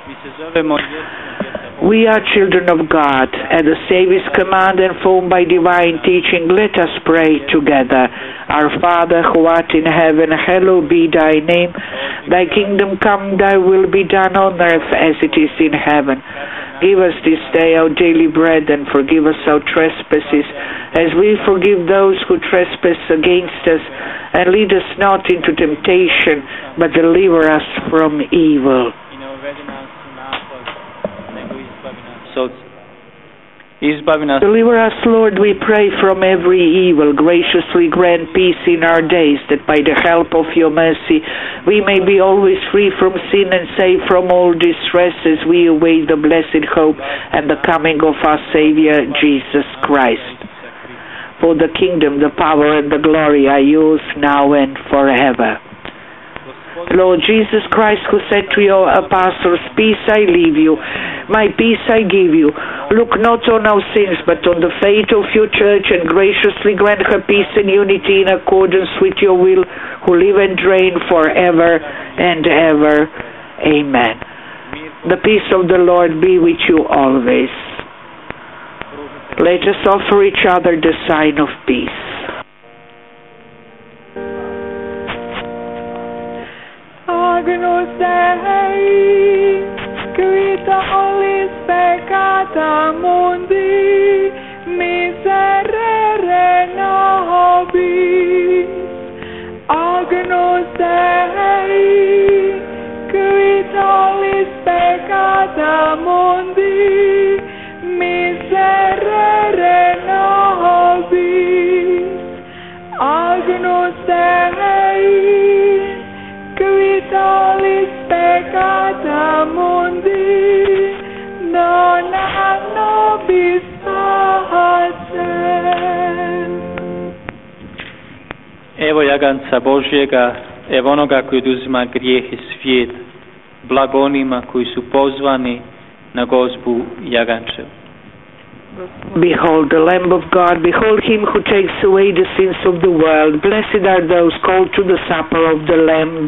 We are children of God. At the Savior's command and formed by divine teaching, let us pray together. Our Father, who art in heaven, hallowed be thy name. Thy kingdom come, thy will be done on earth as it is in heaven. Give us this day our daily bread, and forgive us our trespasses, as we forgive those who trespass against us. And lead us not into temptation, but deliver us from evil. Deliver us, Lord, we pray, from every evil. Graciously grant peace in our days, that by the help of your mercy we may be always free from sin and safe from all distress, as we await the blessed hope and the coming of our Savior, Jesus Christ. For the kingdom, the power, and the glory are yours now and forever. Lord Jesus Christ, who said to your apostles, peace I leave you, my peace I give you. Look not on our sins, but on the faith of your church, and graciously grant her peace and unity in accordance with your will, who live and reign forever and ever. Amen. The peace of the Lord be with you always. Let us offer each other the sign of peace. Agnus Dei, quita olis peccata mundi, miserere nobis. Agnus Dei, quita olis peccata mundi, miserere nobis. Agnus Dei, quitalis peccata mundi, dona nobis pacem. Evo jaganca Božjega, evo onoga koji oduzima grijehe svijeta, blago onima koji su pozvani na gozbu jagančevu. Behold the Lamb of God, behold him who takes away the sins of the world. Blessed are those called to the supper of the Lamb.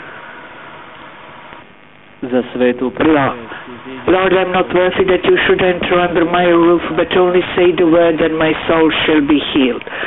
Lord, I am not worthy that you should enter under my roof, but only say the word and my soul shall be healed.